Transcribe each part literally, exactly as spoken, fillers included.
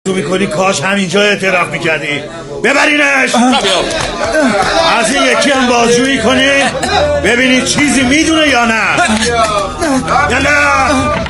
تو میکنی کاش همینجا اعتراف میکردی. ببرینش. از این یکی هم بازجویی کنی ببینی چیزی میدونه یا نه. یلا.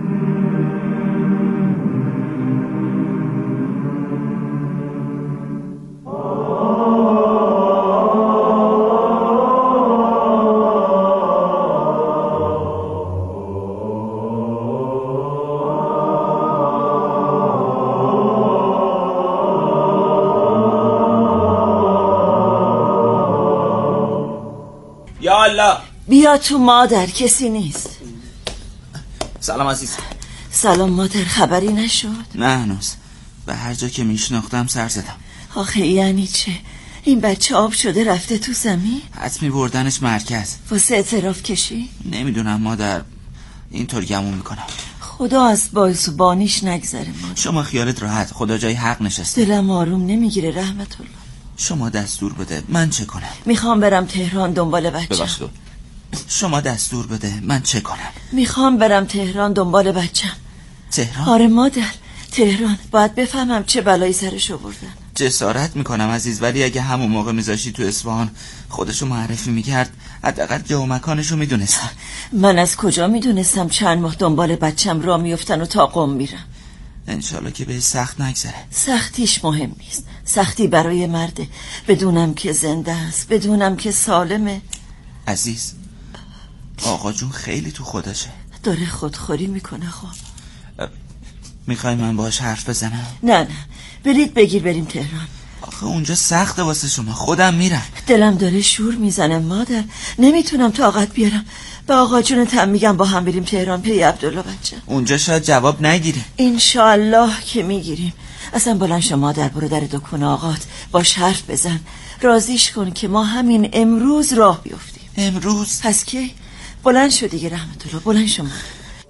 یا الله. بیا تو مادر، کسی نیست. سلام عزیز. سلام مادر، خبری نشد؟ نه هنوز. به هر جا که میشناختم سر زدم. آخه یعنی چه؟ این بچه آب شده رفته تو زمین؟ حتمی بردنش مرکز. واسه اعتراف کشی؟ نمیدونم مادر، اینطور گمون میکنم. خدا از باعث و بانیش نگذره مادر. شما خیالت راحت، خدا جای حق نشسته. دلم آروم نمیگیره رحمت الله. شما دستور بده من چه کنم؟ میخوام برم تهران دنبال بچم. ببخشید. شما دستور بده من چه کنم؟ میخوام برم تهران دنبال بچم. تهران؟ آره مادر، تهران. باید بفهمم چه بلایی سرش آوردن. جسارت میکنم عزیز، ولی اگه همون موقع میذاشی تو اصفهان خودشو معرفی میکرد حداقل جا و مکانشو میدونستم. من از کجا میدونستم چند ماه دنبال بچم را میفتن و تا قم میرم. انشالله که به سخت نگذره. سختیش مهم نیست، سختی برای مرده. بدونم که زنده است، بدونم که سالمه. عزیز، آقا جون خیلی تو خودشه. داره خودخوری میکنه. خب میخوای من باهاش حرف بزنم؟ نه نه، برید بگیر بریم تهران. آخه اونجا سخته واسه شما، خودم میرم. دلم داره شور میزنه مادر، نمیتونم طاقت بیارم. به آقا جونتم میگم با هم بریم تهران پی عبدالله بچه. اونجا شاید جواب نگیریم. انشالله که میگیریم. اصلا بلند شو مادر، برو در دکون آقات باش حرف بزن، راضیش کن که ما همین امروز راه بیفتیم. امروز؟ پس کی؟ بلند شو دیگه رحمت الله، بلند شو مادر.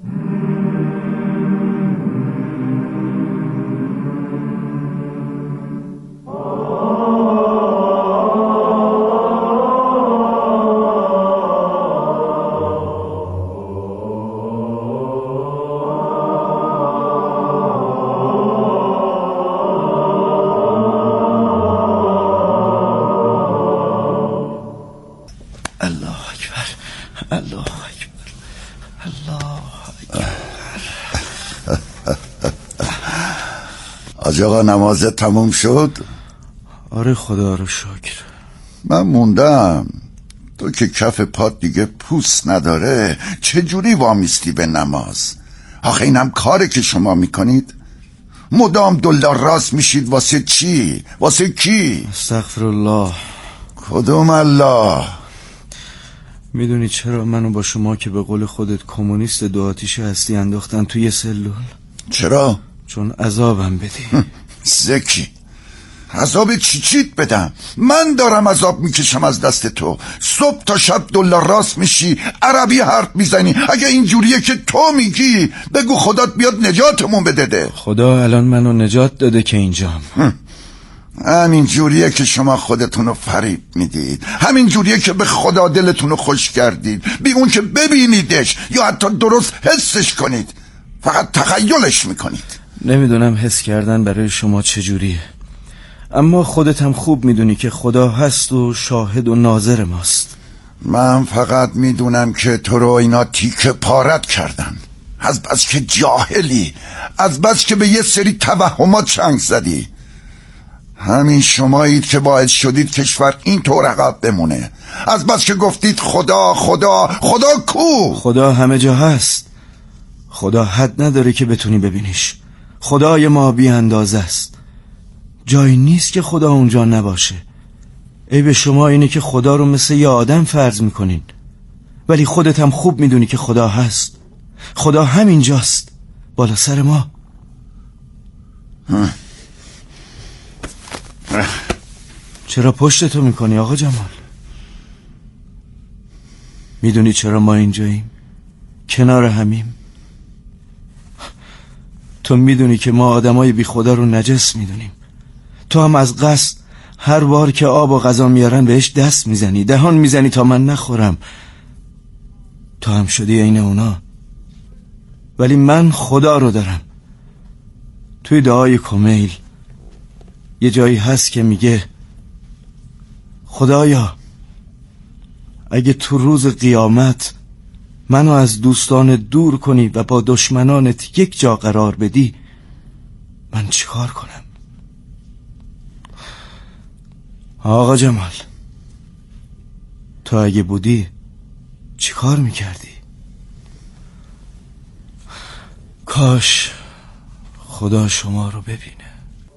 آج آقا نمازه تموم شد؟ آره خدا رو شکر. من موندم. تو که کف پات دیگه پوست نداره چجوری وامیستی به نماز؟ آخه اینم کاره که شما میکنید؟ مدام دلار راست میشید واسه چی؟ واسه کی؟ استغفرالله. کدوم الله؟ میدونی چرا منو با شما که به قول خودت کمونیست دو آتیشه هستی انداختن توی سلول؟ چرا؟ چون عذابم بدی. زکی عذاب چی چیت بدم؟ من دارم عذاب میکشم از دست تو. صبح تا شب دلار راست میشی، عربی حرف میزنی. اگه اینجوریه که تو میگی بگو خدات بیاد نجاتمون بده. خدا الان منو نجات داده که اینجام. همین جوریه که شما خودتونو فریب میدید، همین جوریه که به خدا دلتونو خوش کردید بی اون که ببینیدش یا حتی درست حسش کنید. فقط تخیلش میکنید. نمیدونم حس کردن برای شما چجوریه، اما خودت هم خوب میدونی که خدا هست و شاهد و ناظر ماست. من فقط میدونم که تو رو اینا تیکه پارت کردن. از بس که جاهلی، از بس که به یه سری توهمات چنگ زدی. همین شمایید که باعث شدید کشور این طور عقب بمونه. از بس که گفتید خدا خدا خدا کو؟ خدا همه جا هست. خدا حد نداره که بتونی ببینیش. خدای ما بی اندازه است. جایی نیست که خدا اونجا نباشه. عیب شما اینه که خدا رو مثل یه آدم فرض میکنین، ولی خودت هم خوب میدونی که خدا هست. خدا همینجاست، بالا سر ما. چرا پشتتو میکنی آقا جمال؟ میدونی چرا ما اینجاییم؟ کنار همیم. تو میدونی که ما آدمای بی خدا رو نجس میدونیم. تو هم از قصد هر بار که آب و غذا میارن بهش دست میزنی، دهان میزنی تا من نخورم. تو هم شدی عین اونا. ولی من خدا رو دارم. توی دعای کمیل یه جایی هست که میگه خدایا اگه تو روز قیامت منو از دوستان دور کنی و با دشمنانت یک جا قرار بدی، من چیکار کنم؟ آقا جمال، تو اگه بودی چیکار میکردی؟ کاش خدا شما رو ببینه.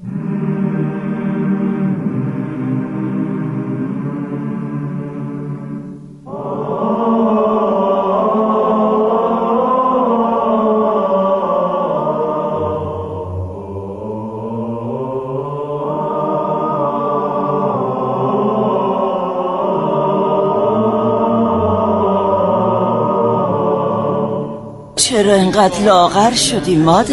چرا انقدر لاغر شدی مادر؟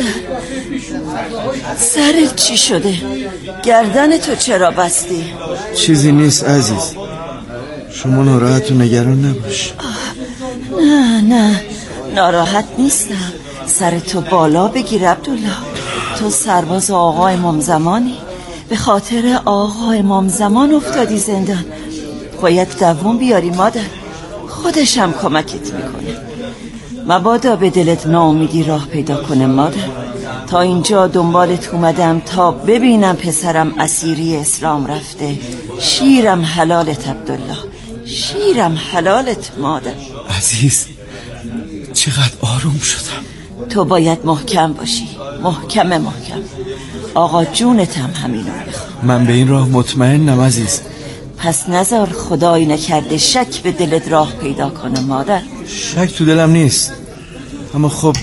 سرت چی شده؟ گردن تو چرا بستی؟ چیزی نیست عزیز، شما ناراحت و نگران نباش. نه نه ناراحت نیستم. سر تو بالا بگیر عبدالله، تو سرباز آقا امام زمانی، به خاطر آقا امام زمان افتادی زندان. باید دووم بیاری مادر، خودشم کمکت میکنه. مبادا به دلت ناامیدی راه پیدا کنه مادر. تا اینجا دنبالت اومدم تا ببینم پسرم اسیری اسلام رفته. شیرم حلالت عبدالله، شیرم حلالت مادر. عزیز چقدر آروم شدم. تو باید محکم باشی، محکم محکم. آقا جونتم همینو میخوام. من به این راه مطمئنم عزیز. پس نذار خدایی نکرده شک به دلت راه پیدا کنه مادر. شک تو دلم نیست، اما خب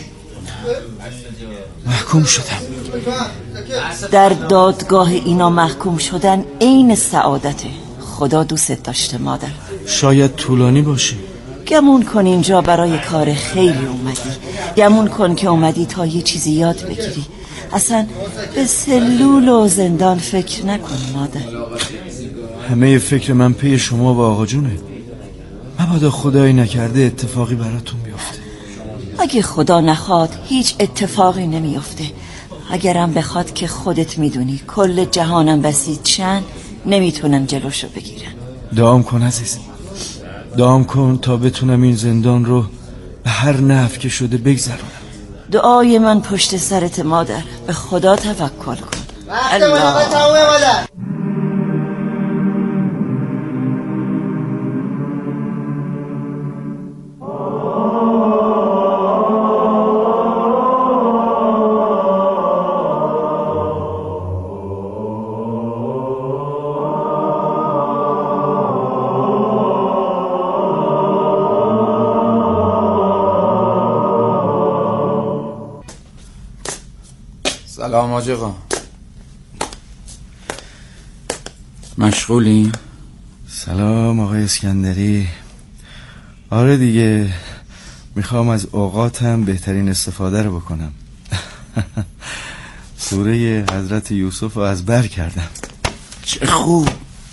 محکوم شدم. در دادگاه اینا محکوم شدن عین سعادته. خدا دوست داشته مادر. شاید طولانی باشه. گمون کن اینجا برای کار خیلی اومدی. گمون کن که اومدی تا یه چیزی یاد بگیری. اصلا به سلول و زندان فکر نکن مادر. همه فکر من پی شما و آقا جونه. مبادا خدایی نکرده اتفاقی براتون بیفته. اگه خدا نخواد هیچ اتفاقی نمیفته. اگرم بخواد که خودت میدونی کل جهانم بسیط چند، نمیتونم جلوشو بگیرم. دعام کن عزیز، دعام کن تا بتونم این زندان رو به هر نحو که شده بگذرونم. دعای من پشت سرت مادر، به خدا توکل کن. الله. سلام حاج آقا. مشغولی؟ سلام آقای اسکندری. آره دیگه، میخوام از اوقاتم بهترین استفاده رو بکنم. سوره حضرت یوسف رو از بر کردم. چه خوب.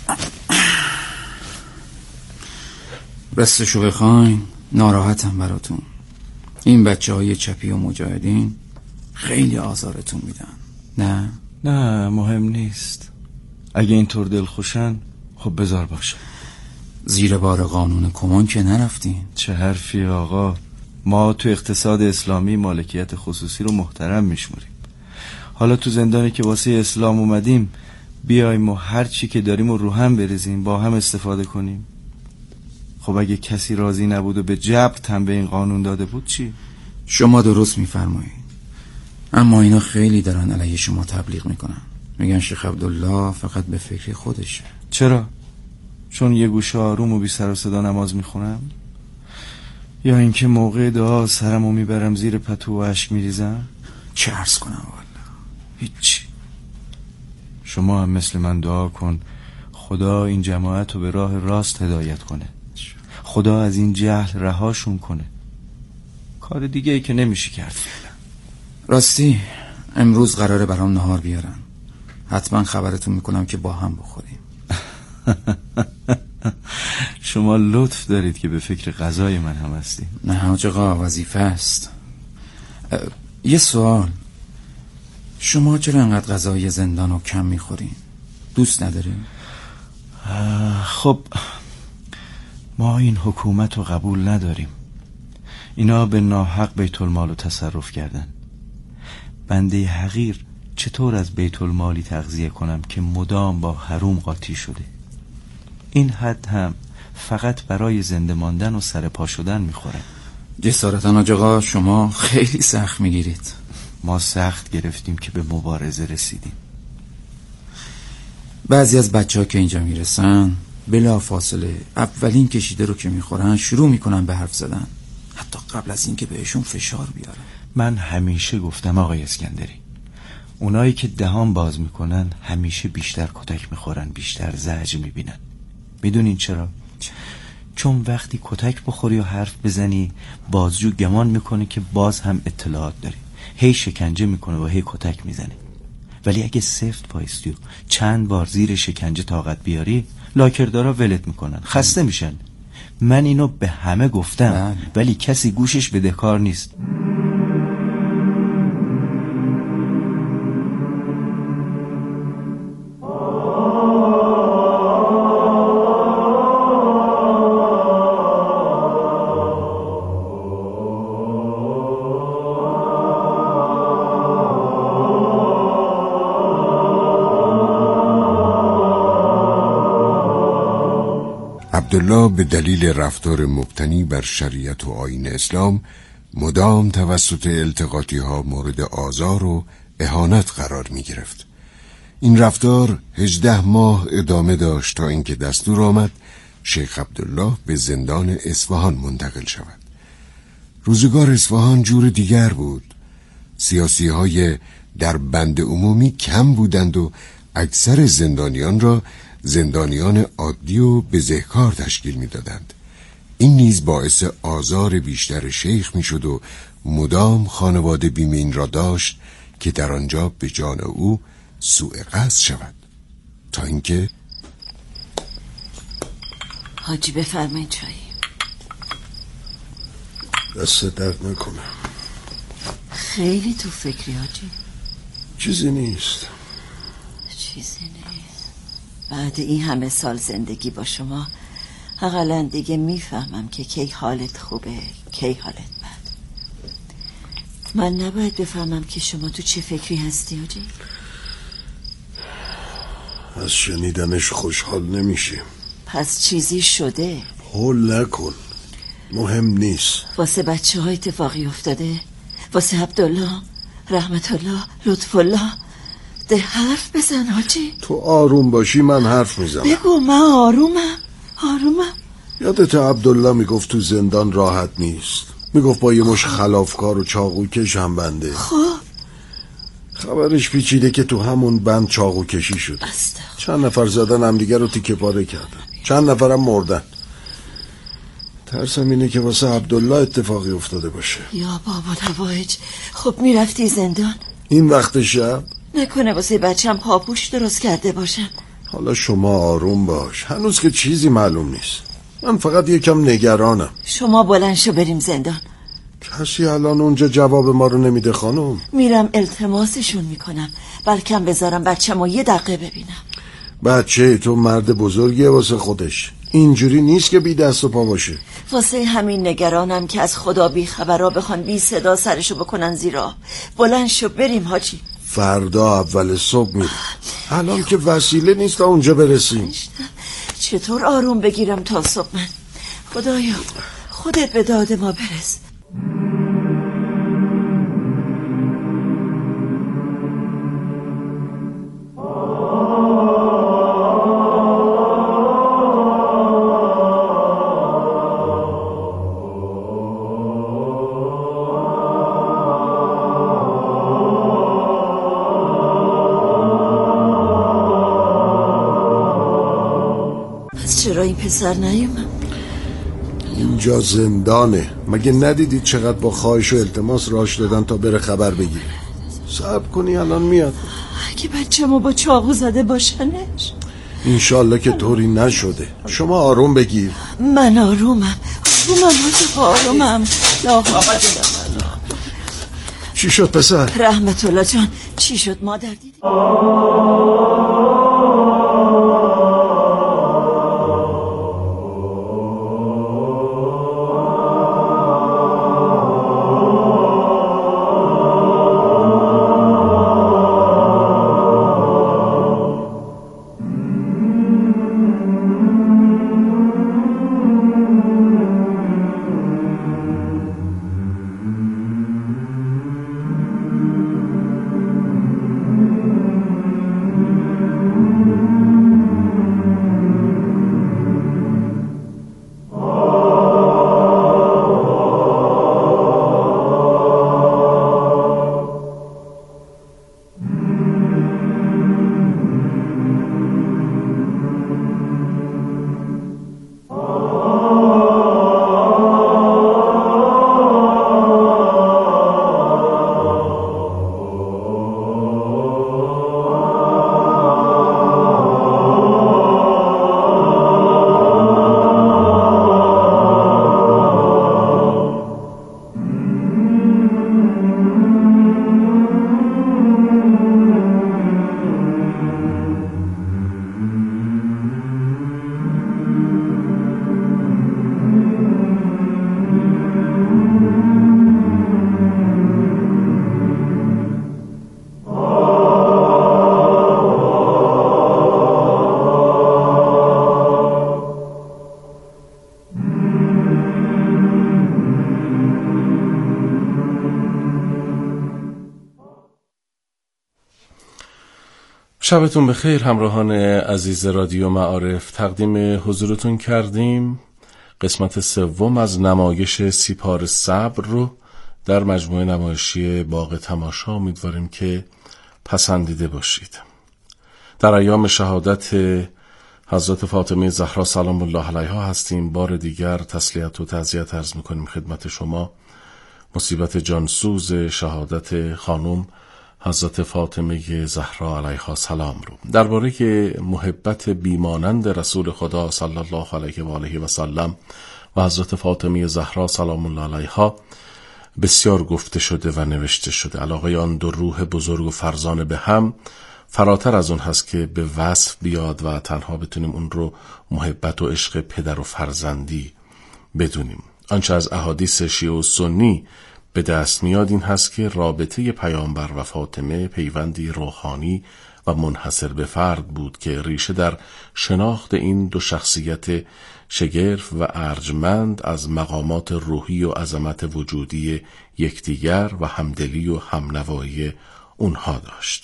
راستشو بخواین ناراحتم براتون. این بچه های چپی و مجاهدین خیلی آزارتون میدن. نه؟ نه مهم نیست. اگه اینطور دلخوشن خب بذار باشه. زیر بار قانون کمان که نرفتین. چه حرفی آقا، ما تو اقتصاد اسلامی مالکیت خصوصی رو محترم میشماریم. حالا تو زندانی که واسه اسلام اومدیم بیایم و هر چی که داریم و رو هم بریزیم، با هم استفاده کنیم. خب اگه کسی راضی نبود و به جبر تن به این قانون داده بود چی؟ شما درست میفرمایید، اما اینا خیلی دارن علیه شما تبلیغ میکنن. میگن شیخ عبدالله فقط به فکر خودشه. چرا؟ چون یه گوشه آروم و بی سر و صدا نماز میخونم؟ یا اینکه موقع دعا سرمو میبرم زیر پتو و اشک میریزم؟ چه عرض کنم والا؟ هیچی. شما هم مثل من دعا کن خدا این جماعت رو به راه راست هدایت کنه، خدا از این جهل رهاشون کنه. کار دیگه ای که نمیشه کرد. راستی امروز قراره برام نهار بیارن، حتما خبرتون میکنم که با هم بخوریم. شما لطف دارید که به فکر غذای من هم هستی. نه حاج آقا، وظیفه است. یه سوال، شما چرا انقدر غذای زندان رو کم میخورین؟ دوست ندارین؟ خب ما این حکومت رو قبول نداریم. اینا به ناحق بیت المال رو تصرف کردن. بنده حقیر چطور از بیت المالی تغذیه کنم که مدام با حروم قاطی شده؟ این حد هم فقط برای زنده ماندن و سر پا شدن میخوره. جسارتاً حاج آقا شما خیلی سخت میگیرید. ما سخت گرفتیم که به مبارزه رسیدیم. بعضی از بچه ها که اینجا میرسن بلا فاصله اولین کشیده رو که میخورن شروع میکنن به حرف زدن، حتی قبل از اینکه بهشون فشار بیارن. من همیشه گفتم آقای اسکندری، اونایی که دهان باز میکنن همیشه بیشتر کتک میخورن، بیشتر زجر میبینن. میدونین چرا؟ چون وقتی کتک بخوری و حرف بزنی بازجو گمان میکنه که باز هم اطلاعات داری، هی شکنجه میکنه و هی کتک میزنه. ولی اگه سفت پایستی و چند بار زیر شکنجه طاقت بیاری، لاکردارا ولت میکنن، خسته میشن. من اینو به همه گفتم ولی کسی گوشش بدهکار نیست. عبدالله به دلیل رفتار مبتنی بر شریعت و آیین اسلام مدام توسط التقاطی ها مورد آزار و اهانت قرار می گرفت. این رفتار هجده ماه ادامه داشت تا اینکه دستور آمد شیخ عبدالله به زندان اصفهان منتقل شود. روزگار اصفهان جور دیگر بود. سیاسی های در بند عمومی کم بودند و اکثر زندانیان را زندانیان عادی و بزهکار تشکیل می دادند. این نیز باعث آزار بیشتر شیخ می شد و مدام خانواده بیم این را داشت که در آنجا به جان او سوء قصد شود، تا اینکه حاجی بفرمایید چایی. دست درد نکنم. خیلی تو فکری حاجی؟ چیزی نیست. چیزی نیست. بعد این همه سال زندگی با شما حداقل دیگه میفهمم که کی حالت خوبه کی حالت بد. من نباید بفهمم که شما تو چه فکری هستی حاجی؟ از شنیدنش خوشحال نمیشه. پس چیزی شده؟ هول نکن، مهم نیست. واسه بچه ها اتفاقی افتاده؟ واسه عبدالله، رحمت الله، لطف الله؟ ده حرف بزن حاجی. تو آروم باشی من حرف میزنم. بگو من آرومم آرومم. یادت عبدالله میگفت تو زندان راحت نیست، میگفت با یه مش خلافکار و چاقو کش هم بنده. خب خبرش پیچیده که تو همون بند چاقو کشی شد. استغفر. چند نفر زدن هم دیگر رو تیکه پاره کردن، چند نفرم مردن. ترسم اینه که واسه عبدالله اتفاقی افتاده باشه. یا بابا نواهج. خب میرفتی زندان؟ این وقت شب؟ نکنه واسه بچم پاپوش درست کرده باشم؟ حالا شما آروم باش، هنوز که چیزی معلوم نیست. من فقط یکم نگرانم. شما بلند شو بریم زندان. کسی الان اونجا جواب ما رو نمیده خانم. میرم التماسشون میکنم بلکم بذارم بچه‌مو یه دقیقه ببینم. بچه تو مرد بزرگیه واسه خودش، اینجوری نیست که بی دست و پا باشه. واسه همین نگرانم که از خدا بی خبرها بخوان بی صدا سرشو بکنن زیرا. بلند شو بریم حاجی. فردا اول صبح میریم. الان که وسیله نیست تا اونجا برسیم. چطور آروم بگیرم تا صبح؟ من خدایا خودت به داد ما برس. چرا این پسر نیومد؟ اینجا زندانه، مگه ندیدید چقدر با خواهش و التماس راش دادن تا بره خبر بگیره؟ صبر کنی الان میاد. اگه بچه ما با چاقو زده باشنش؟ انشالله که طوری نشده. شما آروم بگیر. من آرومم آرومم آرومم لا چی شد پسر؟ رحمت الله جان چی شد مادر دیدی؟ شبتون بخیر همراهان عزیز رادیو معارف. تقدیم حضورتون کردیم قسمت سوم از نمایش سیپار صبر رو در مجموعه نمایشی باغ تماشا. امیدواریم که پسندیده باشید. در ایام شهادت حضرت فاطمه زهرا سلام الله علیها هستیم. بار دیگر تسلیت و تعزیت عرض میکنیم خدمت شما. مصیبت جانسوز شهادت خانم حضرت فاطمه زهرا علیها سلام رو درباره محبت بیمانند رسول خدا صلی الله علیه و آله و سلم و حضرت فاطمه زهرا سلام الله علیها بسیار گفته شده و نوشته شده. علاقه آن دو روح بزرگ و فرزانه به هم فراتر از اون هست که به وصف بیاد و تنها بتونیم اون رو محبت و عشق پدر و فرزندی بدونیم. آنچه از احادیث شیعه و سنی به دست میاد این هست که رابطه پیامبر و فاطمه پیوندی روحانی و منحصر به فرد بود که ریشه در شناخت این دو شخصیت شگرف و ارجمند از مقامات روحی و عظمت وجودی یکدیگر و همدلی و همنوایی اونها داشت.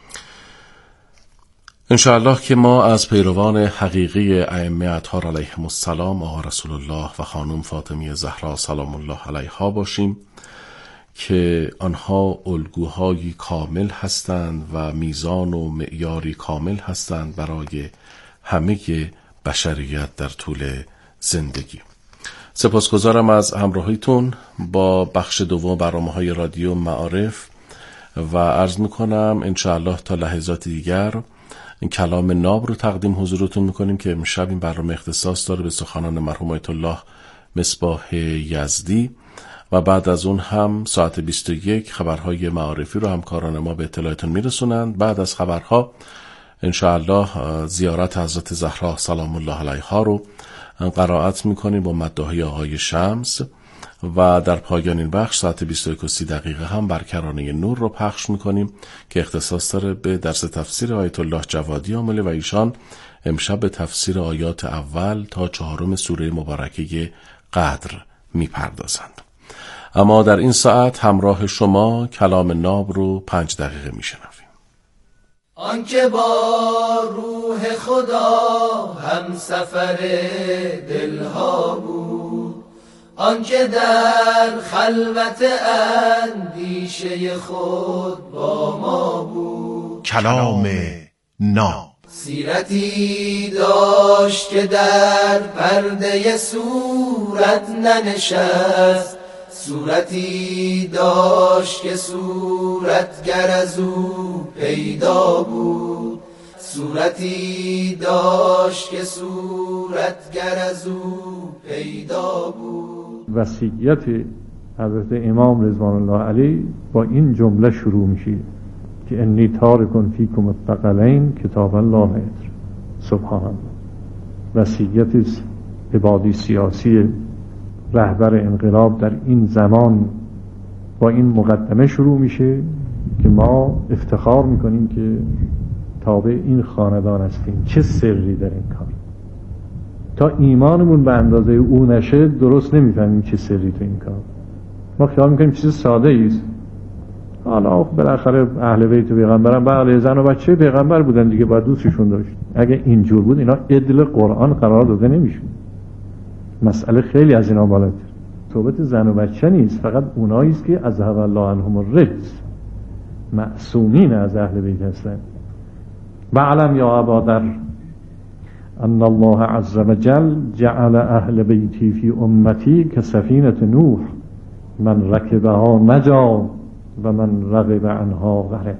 انشاءالله که ما از پیروان حقیقی ائمه اطهار علیهم السلام آقا رسول الله و خانم فاطمه زهرا سلام الله علیها باشیم که آنها الگوهای کامل هستند و میزان و معیاری کامل هستند برای همه بشریت در طول زندگی. سپاسگزارم از همراهیتون با بخش دوم برنامه‌های رادیو معارف و عرض میکنم انشاءالله تا لحظات دیگر این کلام ناب رو تقدیم حضورتون میکنیم که امشب این برنامه اختصاص داره به سخنان مرحوم آیت الله مصباح یزدی و بعد از اون هم ساعت بیست و یک خبرهای معارفی رو همکاران ما به اطلاعتون میرسونند. بعد از خبرها انشاءالله زیارت حضرت زهرا سلام الله علیها رو قرائت میکنیم با مداحی آقای شمس و در پایان این بخش ساعت بیست و یک و سی دقیقه هم برکرانه نور رو پخش میکنیم که اختصاص داره به درس تفسیر آیت الله جوادی عامله و ایشان امشب به تفسیر آیات اول تا چهارم سوره مبارکه قدر میپردازند. اما در این ساعت همراه شما کلام ناب رو پنج دقیقه میشنویم. آنکه با روح خدا هم سفر دلها بود، آنکه در خلوت اندیشه خود با ما بود. کلام ناب سیرتی داشت که در پرده صورت ننشست، صورتی داشت که صورتگر از او پیدا بود، صورتی داشت که صورتگر از او پیدا بود. وصیت حضرت امام رضوان الله علیه با این جمله شروع میشه که انی تارکن فیکم الثقلین کتاب الله عز. سبحان الله. وصیت عبادی سیاسی رهبر انقلاب در این زمان با این مقدمه شروع میشه که ما افتخار میکنیم که تابع این خاندان هستیم. چه سری در این کار؟ تا ایمانمون به اندازه او نشه درست نمیفهمیم چه سری تو این کار. ما خیال میکنیم چیز ساده ایست. حالا بالاخره اهل بیت پیغمبرم بله زن و بچه پیغمبر بودن دیگه، باید دوستشون داشت. اگه اینجور بود اینا عدل قرآن قرار داده نمیشون. مسئله خیلی از اینا بالاتر. صحبت زن و بچه نیست، فقط اونایی است که از اذهب الله عنهم الرجس، معصومین از اهل بیت هستند. و علم یا ابادر ان الله عز وجل جعل اهل بیتی فی امتی کسفینه نوح من رکبها نجا و من رغب عنها غرق.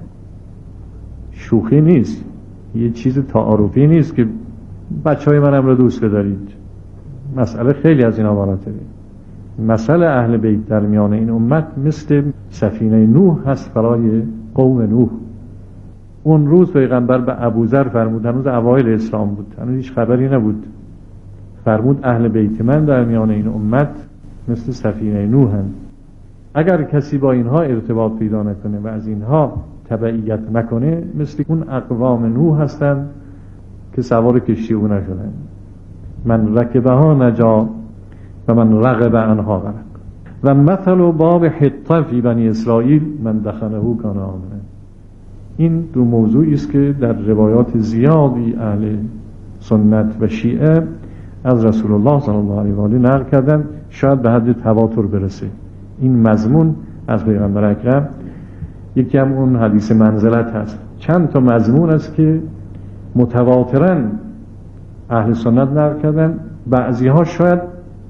شوخی نیست، یه چیز تعارفی نیست که بچه های منم رو دوست دارید. مسئله خیلی از اینا بالاتره. مسئله اهل بیت در میان این امت مثل سفینه نوح هست برای قوم نوح. اون روز پیغمبر به ابوذر فرمود، هنوز اوایل اسلام بود، هنوز هیچ خبری نبود، فرمود اهل بیت من در میان این امت مثل سفینه نوح هست. اگر کسی با اینها ارتباط پیدا نکنه و از اینها تبعیت نکنه مثل اون اقوام نوح هستند که سوار کشتی او نشدن. من رکبها نجا و من رغب عنها غرق. و مثل باب حطه فی بنی اسرائیل من دخله کان آمنا. این دو موضوعی است که در روایات زیادی اهل سنت و شیعه از رسول الله صلی الله علیه و آله نقل کردن، شاید به حد تواتر برسه. این مضمون از پیغمبر اکرم یکی هم اون حدیث منزلت هست. چند تا مضمون است که متواتراً اهل سنت نقل کردن، بعضی ها شاید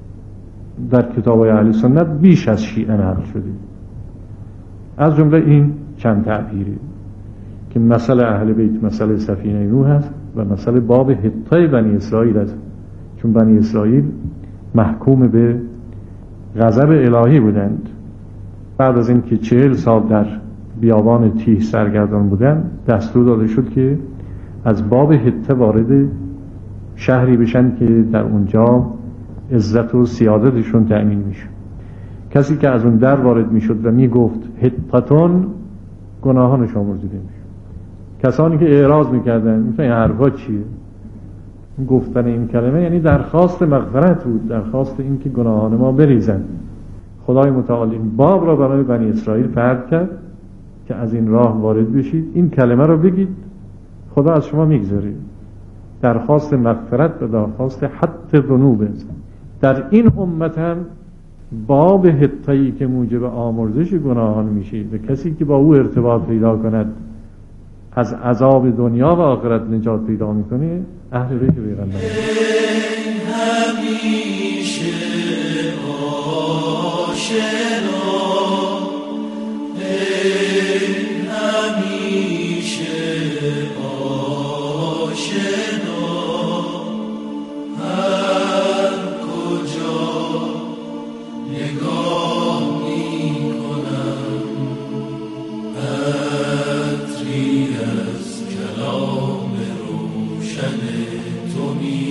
در کتاب‌های اهل سنت بیش از شیعه نقل شده. از جمله این چند تعبیری که مسئله اهل بیت مسئله سفینه نوح هست و مسئله باب حطه بنی اسرائیل است، چون بنی اسرائیل محکوم به غضب الهی بودند. بعد از اینکه چهل سال در بیابان تیه سرگردان بودند دستور داده شد که از باب حطه وارد شهری بشن که در اونجا عزت و سیادتشون تأمین میشه. کسی که از اون در وارد میشد و میگفت حطتون گناهانش آمرزیده میشه. کسانی که اعراض میکردن مثلا این حرفا چیه؟ گفتن این کلمه یعنی درخواست مغفرت بود، درخواست این که گناهان ما بریزن. خدای متعال این باب را برای بنی اسرائیل فرض کرد که از این راه وارد بشید، این کلمه را بگید، خدا از شما میگذاره. درخواست مغفرت و درخواست حد ذنوب است. در این امت هم باب حطه‌ای که موجب آمرزش گناهان میشه و کسی که با او ارتباط پیدا کند از عذاب دنیا و آخرت نجات پیدا میکنه اهل بیت پیغمبر. همیشه آشنا همیشه آشنا هر کجا نگاه میکنم عطری از کلام روشن تو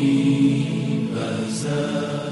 می‌وزد.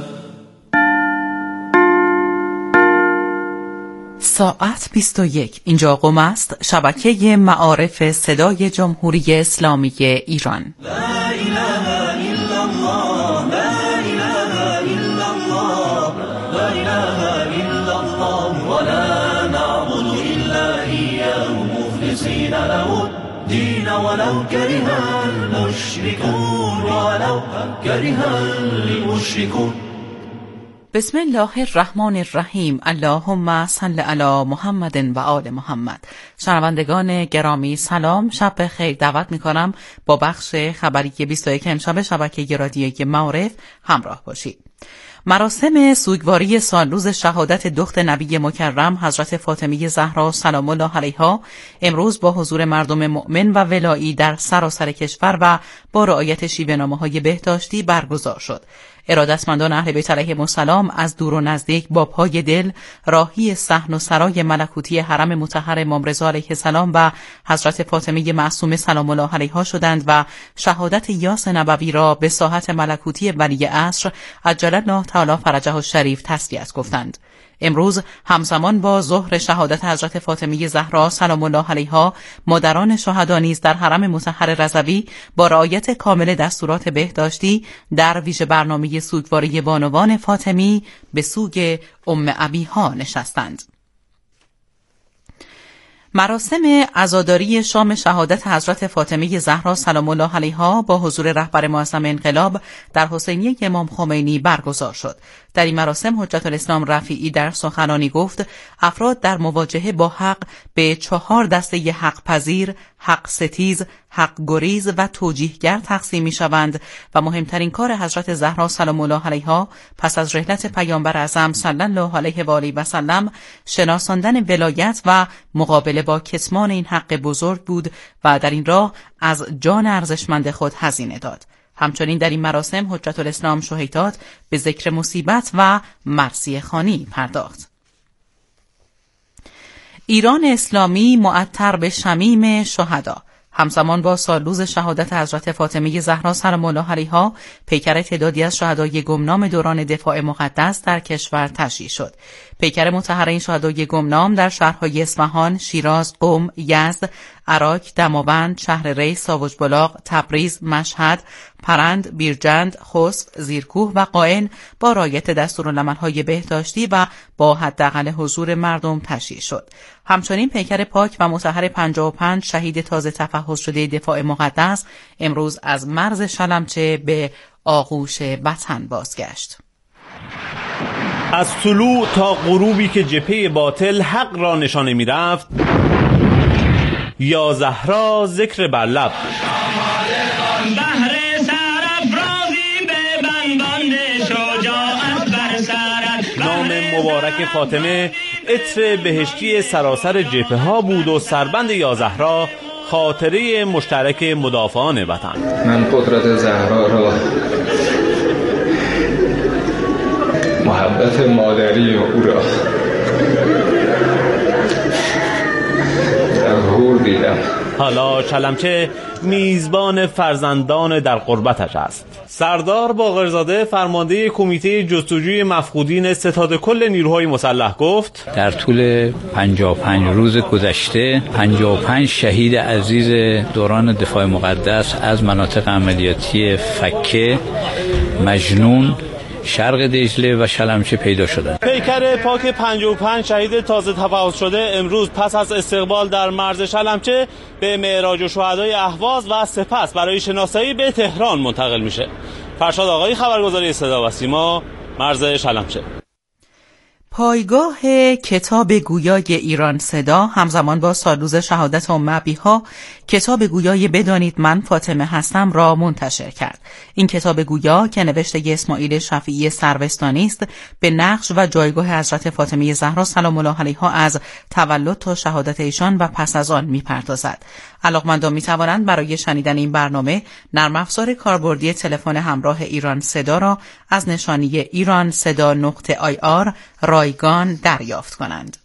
ساعت بیست و یک. اینجا قم است، شبکه معارف صدای جمهوری اسلامی ایران. لا اله الا الله، لا اله الا الله، لا اله الا الله، ولا نعبد الا اياه مخلصين له الدين ولو كره المشركون، ولو كره المشركون. بسم الله الرحمن الرحیم. اللهم صل علی محمد و آل محمد. شنوندگان گرامی سلام، شب بخیر. دعوت میکنم با بخش خبری بیست و یک امشب شبکه رادیویی معارف همراه باشید. مراسم سوگواری سالروز شهادت دختر نبی مکرم حضرت فاطمه زهرا سلام الله علیها امروز با حضور مردم مؤمن و ولایی در سراسر کشور و با رعایت شیوه‌نامه‌های بهداشتی برگزار شد. ارادتمندان اهل بیت علیهم السلام از دور و نزدیک با پای دل راهی صحن و سرای ملکوتی حرم مطهر امام رضا علیه السلام و حضرت فاطمه معصومه سلام الله علیها شدند و شهادت یاس نبوی را به ساحت ملکوتی ولی عصر عجل الله تعالی فرجه الشریف تسلیت گفتند. امروز همزمان با ظهر شهادت حضرت فاطمه زهرا سلام الله علیها مادران شهدا نیز در حرم مطهر رضوی با رعایت کامل دستورات بهداشتی در ویژه برنامه سوگواری بانوان فاطمی به سوگ ام ابیها نشستند. مراسم عزاداری شام شهادت حضرت فاطمه زهرا سلام الله علیها با حضور رهبر معظم انقلاب در حسینیه امام خمینی برگزار شد. در این مراسم حجت الاسلام رفیعی در سخنرانی گفت افراد در مواجهه با حق به چهار دسته حق پذیر، حق ستیز، حق گریز و توجیهگر تقسیم می شوند و مهمترین کار حضرت زهرا سلام الله علیها پس از رحلت پیامبر اعظم صلی الله علیه و آله و سلم شناساندن ولایت و مقابله با کتمان این حق بزرگ بود و در این راه از جان ارزشمند خود هزینه داد. همچنین در این مراسم حجت الاسلام شهیدات به ذکر مصیبت و مرثیه خوانی پرداخت. ایران اسلامی معطر به شمیم شهدا. همزمان با سالروز شهادت حضرت فاطمه زهرا سلام الله علیها پیکر تعدادی از شهدای گمنام دوران دفاع مقدس در کشور تشییع شد. پیکر مطهر این شهدای گمنام در شهرهای اصفهان، شیراز، قم، یزد، عراق، دماوند، شهر ری، ساوجبلاغ، تبریز، مشهد، پرند، بیرجند، خسف، زیرکوه و قائن با رعایت دستورالعمل‌های بهداشتی و با حداقل حضور مردم تشییع شد. همچنین پیکر پاک و مطهر پنجاه و پنج شهید تازه تفحص شده دفاع مقدس امروز از مرز شلمچه به آغوش وطن بازگشت. از طلوع تا غروبی که جبهه باطل حق را نشانه می رفت، یا زهرا ذکر بر لب نام مبارک فاطمه عطر بهشتی سراسر جبهه ها بود و سربند یا زهرا خاطره مشترک مدافعان وطن. من قدرت زهرا را، محبت مادری او را در حور دیدم. حالا شلمچه میزبان فرزندان در قربتش است. سردار باقرزاده فرمانده کمیته جستجوی مفقودین ستاد کل نیروهای مسلح گفت در طول پنجاه و پنج روز گذشته پنجاه و پنج شهید عزیز دوران دفاع مقدس از مناطق عملیاتی فکه، مجنون، شرق دجله و شلمچه پیدا شدند. پیکر پاک پنجاه و پنج شهید تازه تفحص شده امروز پس از استقبال در مرز شلمچه به معراج شهدای اهواز و سپس برای شناسایی به تهران منتقل میشه. فرشاد آقایی، خبرگزاری صدا و سیما، مرز شلمچه. پایگاه کتاب گویای ایران صدا همزمان با سالروز شهادت ام ابیها کتاب گویای بدانید من فاطمه هستم را منتشر کرد. این کتاب گویا که نوشته اسماعیل شفیعی سروستانی است به نقش و جایگاه حضرت فاطمه زهرا سلام الله علیها از تولد تا شهادت ایشان و پس از آن میپردازد. علاقمندان میتوانند برای شنیدن این برنامه نرم افزار کاربردی تلفن همراه ایران صدا را از نشانی ایران صدا نقطه آی آر رایگان دریافت کنند.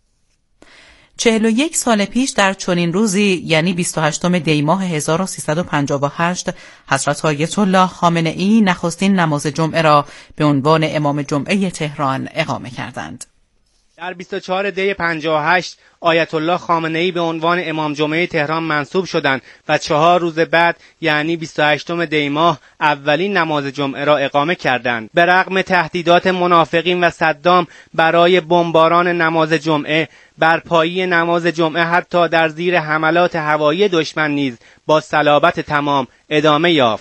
چهل و یک سال پیش در چنین روزی یعنی بیست و هشتم دی ماه هزار و سیصد و پنجاه و هشت حضرت آیت الله خامنه ای نخستین نماز جمعه را به عنوان امام جمعه تهران اقامه کردند. در بیست و چهارم دی پنجاه و هشت آیت الله خامنه ای به عنوان امام جمعه تهران منصوب شدند و چهار روز بعد یعنی بیست و هشتم دی ماه اولین نماز جمعه را اقامه کردند. به رغم تهدیدات منافقین و صدام برای بمباران نماز جمعه، برپایی نماز جمعه حتی در زیر حملات هوایی دشمن نیز با صلابت تمام ادامه یافت.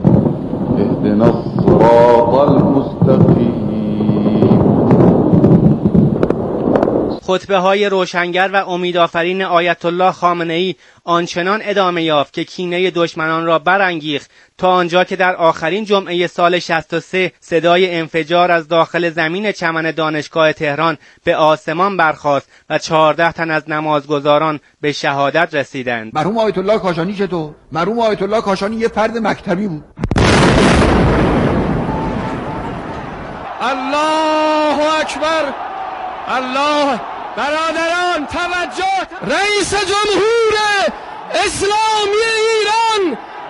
اهدنا الصراط المستقیم خطبه های روشنگر و امیدآفرین آیت الله خامنه‌ای آنچنان ادامه یافت که کینه دشمنان را برانگیخت تا آنجا که در آخرین جمعه سال شصت و سه صدای انفجار از داخل زمین چمن دانشگاه تهران به آسمان برخاست و چهارده تن از نمازگزاران به شهادت رسیدند. مرحوم آیت الله کاشانی چطور؟ مرحوم آیت الله کاشانی یه فرد مکتبی بود. الله اکبر، الله. برادران توجه، رئیس جمهور اسلامی ایران